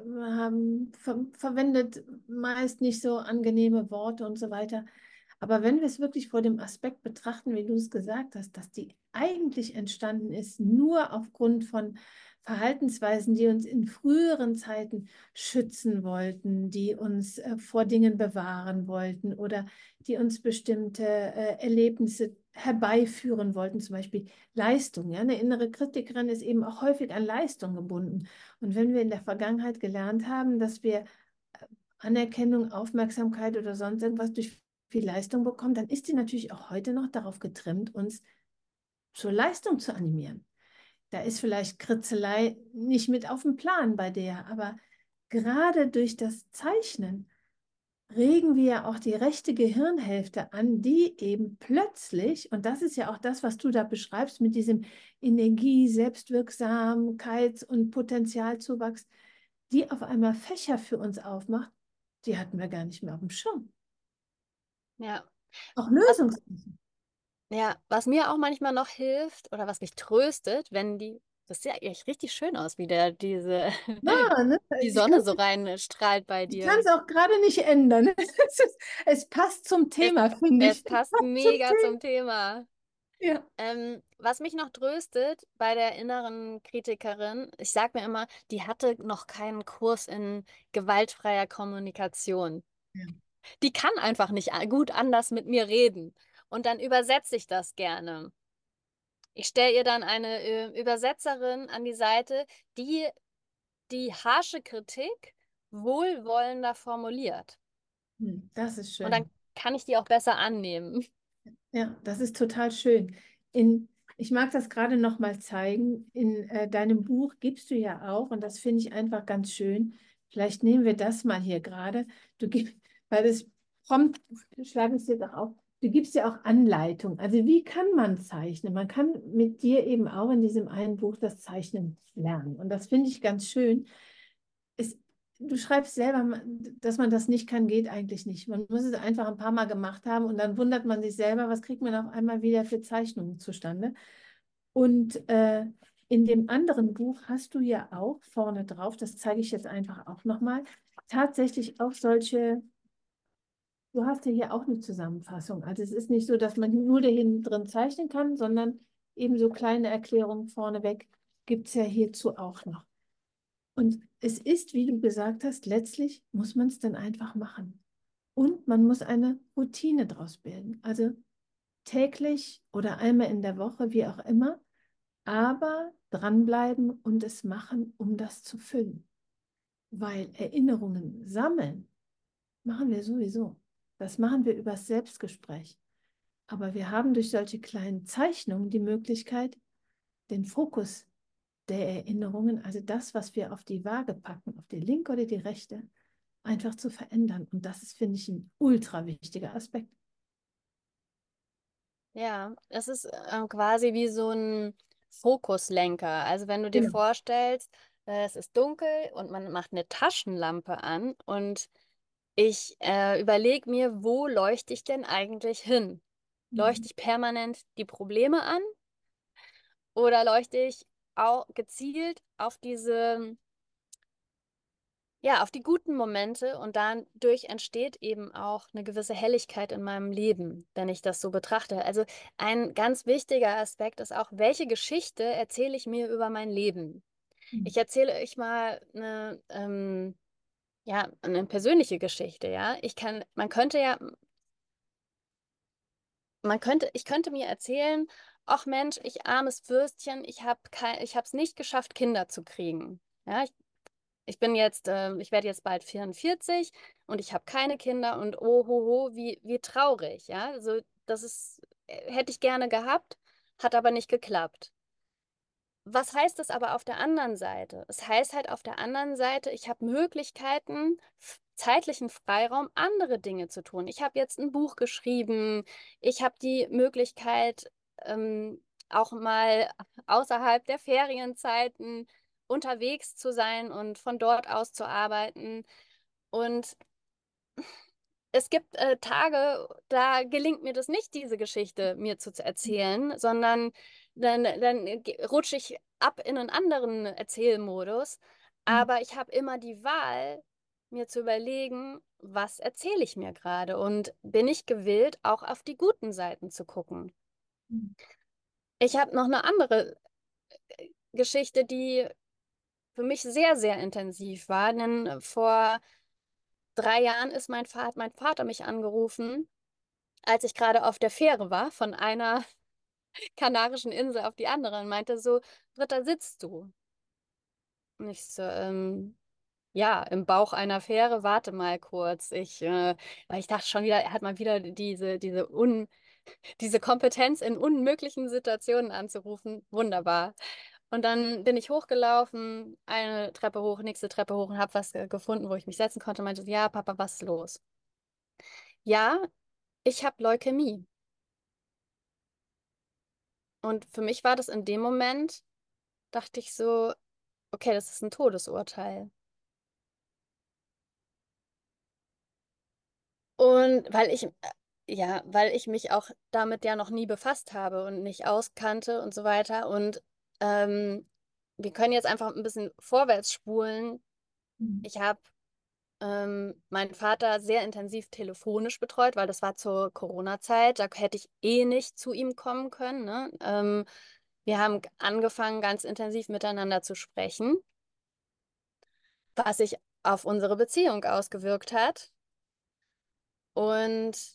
A: verwendet meist nicht so angenehme Worte und so weiter. Aber wenn wir es wirklich vor dem Aspekt betrachten, wie du es gesagt hast, dass die eigentlich entstanden ist, nur aufgrund von Verhaltensweisen, die uns in früheren Zeiten schützen wollten, die uns vor Dingen bewahren wollten oder die uns bestimmte Erlebnisse herbeiführen wollten, zum Beispiel Leistung. Ja? Eine innere Kritikerin ist eben auch häufig an Leistung gebunden. Und wenn wir in der Vergangenheit gelernt haben, dass wir Anerkennung, Aufmerksamkeit oder sonst irgendwas durch viel Leistung bekommen, dann ist die natürlich auch heute noch darauf getrimmt, uns zur Leistung zu animieren. Da ist vielleicht Kritzelei nicht mit auf dem Plan bei der, aber gerade durch das Zeichnen regen wir ja auch die rechte Gehirnhälfte an, die eben plötzlich, und das ist ja auch das, was du da beschreibst mit diesem Energie, Selbstwirksamkeits- und Potenzialzuwachs, die auf einmal Fächer für uns aufmacht, die hatten wir gar nicht mehr auf dem Schirm.
B: Ja.
A: Auch
B: Was,
A: Lösungsmittel.
B: ja, was mir auch manchmal noch hilft oder was mich tröstet, das sieht ja echt richtig schön aus, wie
A: Ja, ne?
B: die
A: Ich kann
B: Sonne so rein strahlt bei
A: ich kann
B: dir.
A: es auch gerade nicht ändern. Es passt zum
B: Es,
A: Thema, finde
B: es
A: ich. Es
B: passt
A: passt zum
B: mega
A: Thema.
B: zum Thema.
A: Ja.
B: Was mich noch tröstet bei der inneren Kritikerin, ich sage mir immer, die hatte noch keinen Kurs in gewaltfreier Kommunikation.
A: Ja.
B: Die kann einfach nicht gut anders mit mir reden. Und dann übersetze ich das gerne. Ich stelle ihr dann eine Übersetzerin an die Seite, die die harsche Kritik wohlwollender formuliert.
A: Das ist
B: Und dann
A: schön.
B: kann ich die auch besser annehmen.
A: Ja, das ist total schön. Ich mag das gerade noch mal zeigen. In deinem Buch gibst du ja auch, und das finde ich einfach ganz schön. Vielleicht nehmen wir das mal hier gerade. Du gibst, weil das prompt, schlage ich es jetzt auch auf. Du gibst ja auch Anleitung. Also wie kann man zeichnen? Man kann mit dir eben auch in diesem einen Buch das Zeichnen lernen. Und das finde ich ganz schön. Es, du schreibst selber, dass man das nicht kann, geht eigentlich nicht. Man muss es einfach ein paar Mal gemacht haben und dann wundert man sich selber, was kriegt man auf einmal wieder für Zeichnungen zustande. Und in dem anderen Buch hast du ja auch vorne drauf, das zeige ich jetzt einfach auch nochmal, tatsächlich auch solche, du hast ja hier auch eine Zusammenfassung. Also es ist nicht so, dass man nur da hinten drin zeichnen kann, sondern eben so kleine Erklärungen vorneweg gibt es ja hierzu auch noch. Und es ist, wie du gesagt hast, letztlich muss man es dann einfach machen. Und man muss eine Routine daraus bilden. Also täglich oder einmal in der Woche, wie auch immer, aber dranbleiben und es machen, um das zu füllen. Weil Erinnerungen sammeln, machen wir sowieso. Das machen wir über das Selbstgespräch. Aber wir haben durch solche kleinen Zeichnungen die Möglichkeit, den Fokus der Erinnerungen, also das, was wir auf die Waage packen, auf die linke oder die rechte, einfach zu verändern. Und das ist, finde ich, ein ultra wichtiger Aspekt.
B: Ja, es ist quasi wie so ein Fokuslenker. Also wenn du dir
A: Genau.
B: vorstellst, es ist dunkel und man macht eine Taschenlampe an und ich überlege mir, wo leuchte ich denn eigentlich hin? Leuchte
A: Mhm.
B: ich permanent die Probleme an oder leuchte ich auch gezielt auf diese Ja, auf die guten Momente und dadurch entsteht eben auch eine gewisse Helligkeit in meinem Leben, wenn ich das so betrachte. Also ein ganz wichtiger Aspekt ist auch, welche Geschichte erzähle ich mir über mein Leben? Ich erzähle euch mal ja, eine persönliche Geschichte, ja. Ich könnte mir erzählen, ach Mensch, ich armes Würstchen, ich habe es nicht geschafft, Kinder zu kriegen. Ja, ich werde jetzt bald 44 und ich habe keine Kinder und oh, ho, ho, wie traurig, ja. Also hätte ich gerne gehabt, hat aber nicht geklappt. Was heißt das aber auf der anderen Seite? Es heißt halt auf der anderen Seite, ich habe Möglichkeiten, zeitlichen Freiraum, andere Dinge zu tun. Ich habe jetzt ein Buch geschrieben, ich habe die Möglichkeit, auch mal außerhalb der Ferienzeiten unterwegs zu sein und von dort aus zu arbeiten. Und es gibt Tage, da gelingt mir das nicht, diese Geschichte mir zu erzählen, sondern dann rutsche ich ab in einen anderen Erzählmodus. Aber ich habe immer die Wahl, mir zu überlegen, was erzähle ich mir gerade und bin ich gewillt, auch auf die guten Seiten zu gucken. Ich habe noch eine andere Geschichte, die für mich sehr, sehr intensiv war, denn vor 3 Jahren ist mein Vater mich angerufen, als ich gerade auf der Fähre war, von einer kanarischen Insel auf die andere und meinte so, Britta, sitzt du? Und ich so, ja, im Bauch einer Fähre, warte mal kurz. Weil ich dachte schon wieder, er hat mal wieder diese Kompetenz in unmöglichen Situationen anzurufen. Wunderbar. Und dann bin ich hochgelaufen, eine Treppe hoch, nächste Treppe hoch und habe was gefunden, wo ich mich setzen konnte. Meinte, so, ja, Papa, was ist los? Ja, ich habe Leukämie. Und für mich war das in dem Moment, dachte ich so, okay, das ist ein Todesurteil. Und weil ich mich auch damit ja noch nie befasst habe und nicht auskannte und so weiter. Und ähm, wir können jetzt einfach ein bisschen vorwärts spulen. Ich habe meinen Vater sehr intensiv telefonisch betreut, weil das war zur Corona-Zeit. Da hätte ich eh nicht zu ihm kommen können, ne? Wir haben angefangen, ganz intensiv miteinander zu sprechen, was sich auf unsere Beziehung ausgewirkt hat. Und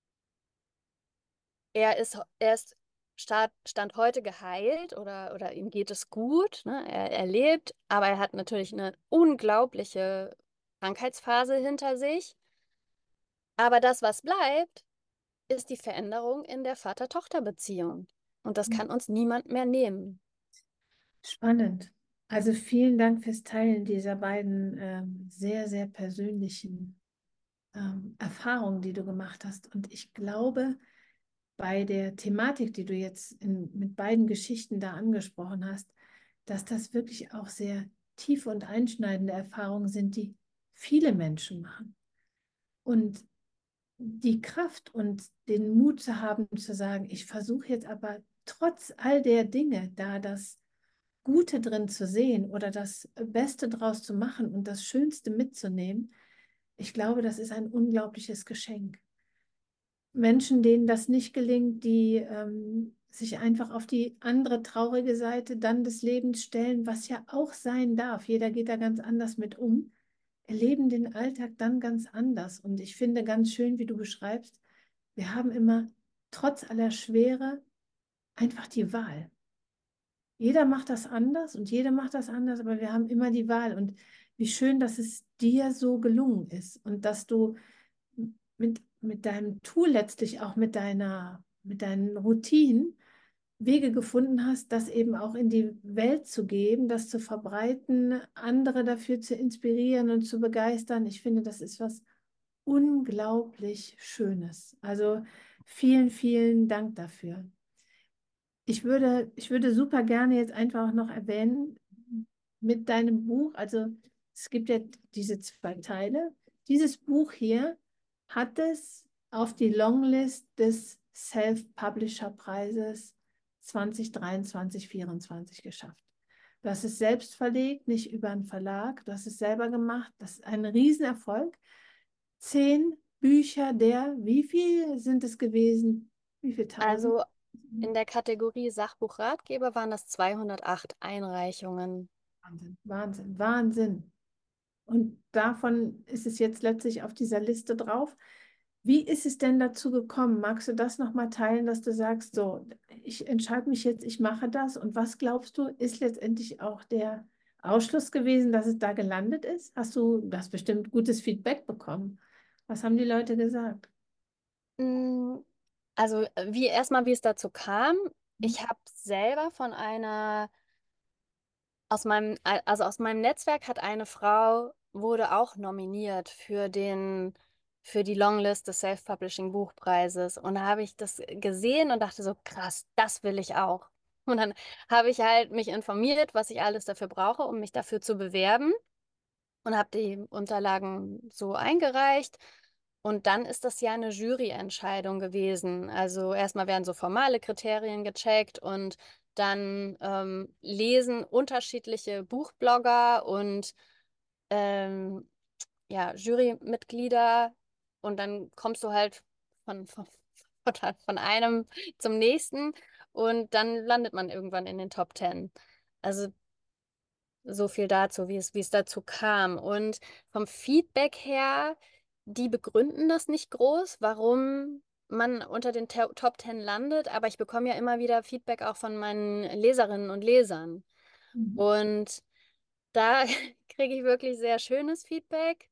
B: er ist Stand heute geheilt oder ihm geht es gut, ne? Er lebt, aber er hat natürlich eine unglaubliche Krankheitsphase hinter sich. Aber das, was bleibt, ist die Veränderung in der Vater-Tochter-Beziehung. Und das kann uns niemand mehr nehmen.
A: Spannend. Also vielen Dank fürs Teilen dieser beiden sehr, sehr persönlichen Erfahrungen, die du gemacht hast. Und ich glaube, bei der Thematik, die du jetzt mit beiden Geschichten da angesprochen hast, dass das wirklich auch sehr tiefe und einschneidende Erfahrungen sind, die viele Menschen machen. Und die Kraft und den Mut zu haben, zu sagen, ich versuche jetzt aber trotz all der Dinge da das Gute drin zu sehen oder das Beste draus zu machen und das Schönste mitzunehmen, ich glaube, das ist ein unglaubliches Geschenk. Menschen, denen das nicht gelingt, die sich einfach auf die andere traurige Seite dann des Lebens stellen, was ja auch sein darf. Jeder geht da ganz anders mit um, erleben den Alltag dann ganz anders. Und ich finde ganz schön, wie du beschreibst, wir haben immer trotz aller Schwere einfach die Wahl. Jeder macht das anders und jeder macht das anders, aber wir haben immer die Wahl. Und wie schön, dass es dir so gelungen ist und dass du mit deinem Tool letztlich auch mit deinen Routinen Wege gefunden hast, das eben auch in die Welt zu geben, das zu verbreiten, andere dafür zu inspirieren und zu begeistern. Ich finde, das ist was unglaublich Schönes. Also vielen, vielen Dank dafür. Ich würde super gerne jetzt einfach auch noch erwähnen, mit deinem Buch, also es gibt ja diese 2 Teile. Dieses Buch hier hat es auf die Longlist des Self-Publisher-Preises 2023-24 geschafft. Du hast es selbst verlegt, nicht über einen Verlag. Du hast es selber gemacht. Das ist ein Riesenerfolg. 10 Bücher wie viel sind es gewesen? Wie viel tausend?
B: Also in der Kategorie Sachbuch-Ratgeber waren das 208 Einreichungen.
A: Wahnsinn, Wahnsinn, Wahnsinn. Und davon ist es jetzt letztlich auf dieser Liste drauf. Wie ist es denn dazu gekommen? Magst du das nochmal teilen, dass du sagst, so, ich entscheide mich jetzt, ich mache das? Und was glaubst du, ist letztendlich auch der Ausschluss gewesen, dass es da gelandet ist? Du hast bestimmt gutes Feedback bekommen. Was haben die Leute gesagt?
B: Mm, Also wie es dazu kam. Ich habe selber von einer also aus meinem Netzwerk hat eine Frau, wurde auch nominiert für die Longlist des Self-Publishing Buchpreises. Und da habe ich das gesehen und dachte so, krass, das will ich auch. Und dann habe ich halt mich informiert, was ich alles dafür brauche, um mich dafür zu bewerben und habe die Unterlagen so eingereicht. Und dann ist das ja eine Juryentscheidung gewesen. Also erstmal werden so formale Kriterien gecheckt und dann lesen unterschiedliche Buchblogger und ähm, ja, Jurymitglieder und dann kommst du halt von, von einem zum nächsten und dann landet man irgendwann in den Top Ten. Also so viel dazu, wie es dazu kam. Und vom Feedback her, die begründen das nicht groß, warum man unter den Top Ten landet, aber ich bekomme ja immer wieder Feedback auch von meinen Leserinnen und Lesern.
A: Mhm.
B: Und da kriege ich wirklich sehr schönes Feedback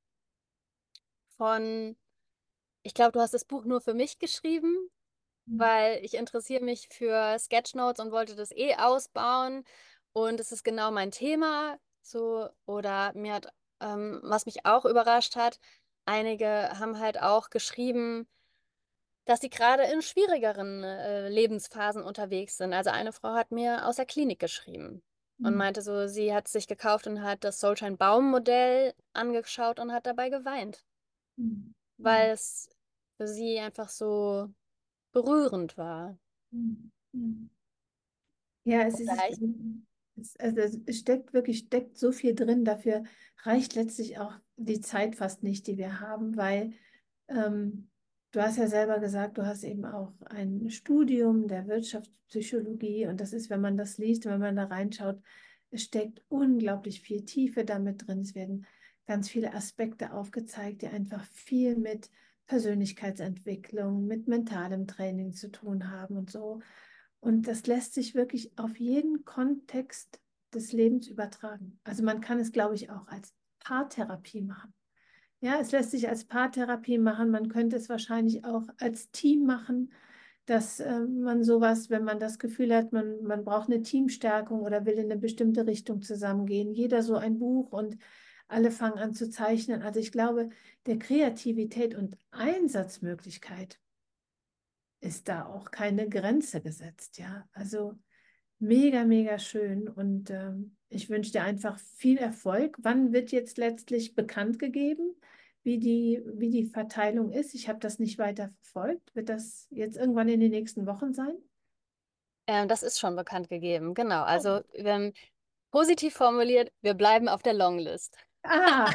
B: von, ich glaube, du hast das Buch nur für mich geschrieben, weil ich interessiere mich für Sketchnotes und wollte das eh ausbauen. Und es ist genau mein Thema. So, oder was mich auch überrascht hat, einige haben halt auch geschrieben, dass sie gerade in schwierigeren Lebensphasen unterwegs sind. Also eine Frau hat mir aus der Klinik geschrieben und
A: Mhm.
B: meinte so, sie hat sich gekauft und hat das Solschein-Baum-Modell angeschaut und hat dabei geweint,
A: Mhm. Mhm.
B: weil es für sie einfach so berührend war.
A: Mhm. Mhm. Ja,
B: Und da ich,
A: also es steckt so viel drin. Dafür reicht letztlich auch die Zeit fast nicht, die wir haben, weil ähm, du hast ja selber gesagt, du hast eben auch ein Studium der Wirtschaftspsychologie und das ist, wenn man das liest, wenn man da reinschaut, es steckt unglaublich viel Tiefe damit drin. Es werden ganz viele Aspekte aufgezeigt, die einfach viel mit Persönlichkeitsentwicklung, mit mentalem Training zu tun haben und so. Und das lässt sich wirklich auf jeden Kontext des Lebens übertragen. Also man kann es, glaube ich, auch als Paartherapie machen. Ja, es lässt sich als Paartherapie machen. Man könnte es wahrscheinlich auch als Team machen, dass man sowas, wenn man das Gefühl hat, man braucht eine Teamstärkung oder will in eine bestimmte Richtung zusammengehen, jeder so ein Buch und alle fangen an zu zeichnen. Also ich glaube, der Kreativität und Einsatzmöglichkeit ist da auch keine Grenze gesetzt. Ja, also mega, mega schön und ich wünsche dir einfach viel Erfolg. Wann wird jetzt letztlich bekannt gegeben, wie die Verteilung ist? Ich habe das nicht weiter verfolgt. Wird das jetzt irgendwann in den nächsten Wochen sein?
B: das ist schon bekannt gegeben, genau.
A: Oh.
B: Also positiv formuliert, wir bleiben auf der Longlist.
A: Ah,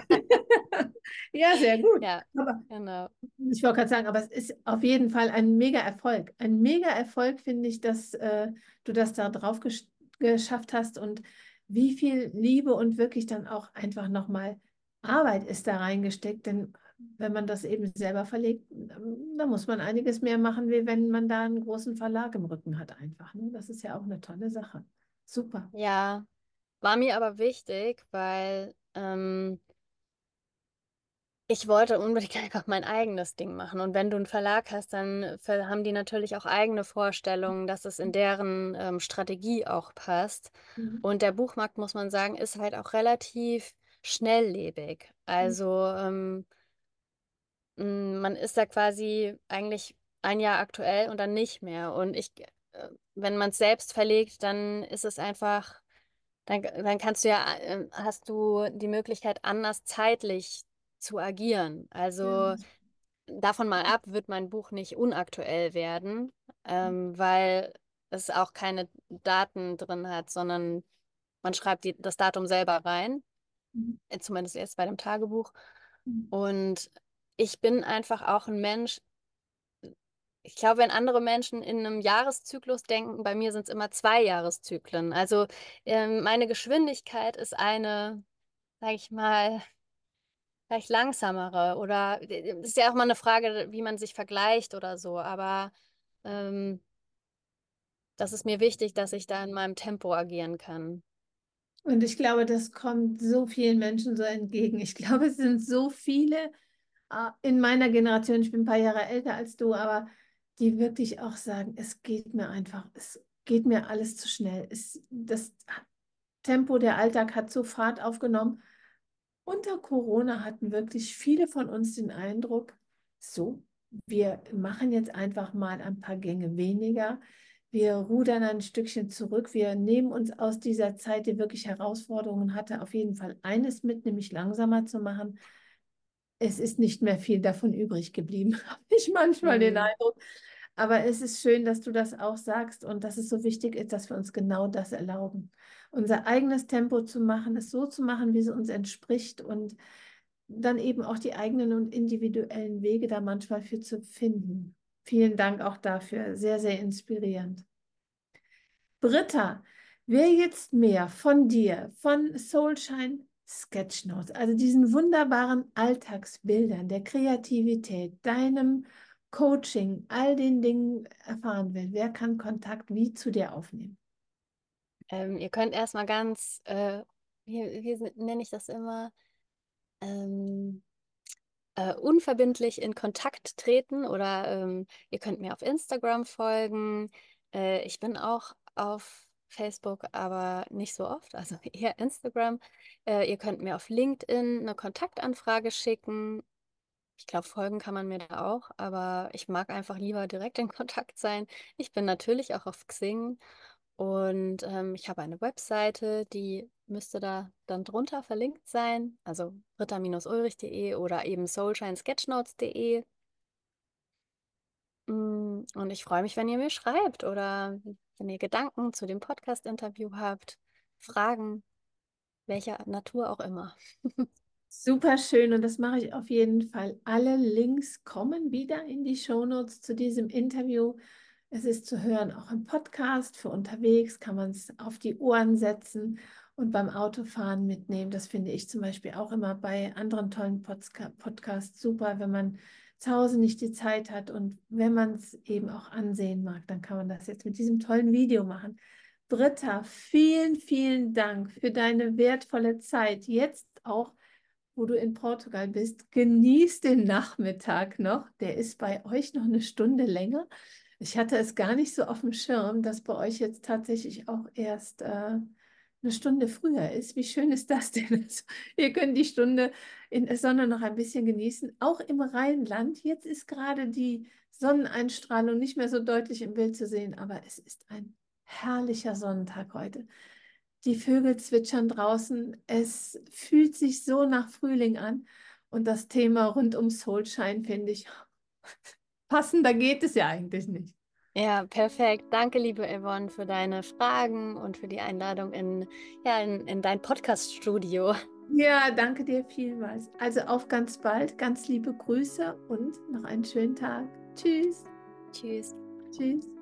A: ja, sehr gut.
B: Ja,
A: Aber
B: genau.
A: ich wollte gerade sagen, aber es ist auf jeden Fall ein Mega-Erfolg. Ein Mega-Erfolg finde ich, dass du das da drauf geschafft hast und wie viel Liebe und wirklich dann auch einfach nochmal Arbeit ist da reingesteckt. Denn wenn man das eben selber verlegt, dann muss man einiges mehr machen, wie wenn man da einen großen Verlag im Rücken hat einfach. Ne? Das ist ja auch eine tolle Sache. Super.
B: Ja, war mir aber wichtig, weil ich wollte unbedingt einfach mein eigenes Ding machen. Und wenn du einen Verlag hast, dann haben die natürlich auch eigene Vorstellungen, dass es in deren Strategie auch passt.
A: Mhm.
B: Und der Buchmarkt, muss man sagen, ist halt auch relativ schnelllebig. Also man ist da quasi eigentlich ein Jahr aktuell und dann nicht mehr. Und wenn man es selbst verlegt, dann ist es einfach, dann kannst du ja, hast du die Möglichkeit, anders zeitlich zu agieren.
A: Ja.
B: Also davon mal ab, wird mein Buch nicht unaktuell werden, weil es auch keine Daten drin hat, sondern man schreibt das Datum selber rein,
A: Mhm.
B: zumindest jetzt bei dem Tagebuch.
A: Mhm.
B: Und ich bin einfach auch ein Mensch, ich glaube, wenn andere Menschen in einem Jahreszyklus denken, bei mir sind es immer 2 Jahreszyklen. Also meine Geschwindigkeit ist eine, sage ich mal, vielleicht langsamere oder ist ja auch mal eine Frage, wie man sich vergleicht oder so, aber ähm, das ist mir wichtig, dass ich da in meinem Tempo agieren kann.
A: Und ich glaube, das kommt so vielen Menschen so entgegen. Ich glaube, es sind so viele in meiner Generation, ich bin ein paar Jahre älter als du, aber die wirklich auch sagen, es geht mir einfach, es geht mir alles zu schnell. Das Tempo, der Alltag hat so Fahrt aufgenommen. Unter Corona hatten wirklich viele von uns den Eindruck, so, wir machen jetzt einfach mal ein paar Gänge weniger. Wir rudern ein Stückchen zurück. Wir nehmen uns aus dieser Zeit, die wirklich Herausforderungen hatte, auf jeden Fall eines mit, nämlich langsamer zu machen. Es ist nicht mehr viel davon übrig geblieben, habe ich manchmal den
B: Mhm.
A: Eindruck. Aber es ist schön, dass du das auch sagst und dass es so wichtig ist, dass wir uns genau das erlauben. Unser eigenes Tempo zu machen, es so zu machen, wie es uns entspricht und dann eben auch die eigenen und individuellen Wege da manchmal für zu finden. Vielen Dank auch dafür. Sehr, sehr inspirierend. Britta, wer jetzt mehr von dir, von Soulshine Sketchnotes, also diesen wunderbaren Alltagsbildern, der Kreativität, deinem Coaching, all den Dingen erfahren will, wer kann Kontakt wie zu dir aufnehmen?
B: Ihr könnt erstmal ganz, wie nenne ich das immer? Ähm, unverbindlich in Kontakt treten oder ihr könnt mir auf Instagram folgen. Ich bin auch auf Facebook, aber nicht so oft, also eher Instagram. Ihr könnt mir auf LinkedIn eine Kontaktanfrage schicken. Ich glaube, folgen kann man mir da auch, aber ich mag einfach lieber direkt in Kontakt sein. Ich bin natürlich auch auf Xing und ich habe eine Webseite, die müsste da dann drunter verlinkt sein, also britta-ulrich.de oder eben soulshine-sketchnotes.de. Und ich freue mich, wenn ihr mir schreibt oder wenn ihr Gedanken zu dem Podcast-Interview habt, Fragen, welcher Natur auch immer.
A: Super schön und das mache ich auf jeden Fall. Alle Links kommen wieder in die Shownotes zu diesem Interview. Es ist zu hören auch im Podcast. Für unterwegs kann man es auf die Ohren setzen und beim Autofahren mitnehmen. Das finde ich zum Beispiel auch immer bei anderen tollen Podcasts super, wenn man zu Hause nicht die Zeit hat und wenn man es eben auch ansehen mag, dann kann man das jetzt mit diesem tollen Video machen. Britta, vielen, vielen Dank für deine wertvolle Zeit. Jetzt auch, wo du in Portugal bist, genieß den Nachmittag noch. Der ist bei euch noch eine Stunde länger. Ich hatte es gar nicht so auf dem Schirm, dass bei euch jetzt tatsächlich auch erst eine Stunde früher ist. Wie schön ist das denn? Also, ihr könnt die Stunde in der Sonne noch ein bisschen genießen, auch im Rheinland. Jetzt ist gerade die Sonneneinstrahlung nicht mehr so deutlich im Bild zu sehen, aber es ist ein herrlicher Sonnentag heute. Die Vögel zwitschern draußen. Es fühlt sich so nach Frühling an. Und das Thema rund um Soulshine finde ich passender geht es ja eigentlich nicht.
B: Ja, perfekt. Danke, liebe Yvonne, für deine Fragen und für die Einladung in dein Podcast-Studio.
A: Ja, danke dir vielmals. Also auf ganz bald, ganz liebe Grüße und noch einen schönen Tag. Tschüss.
B: Tschüss.
A: Tschüss.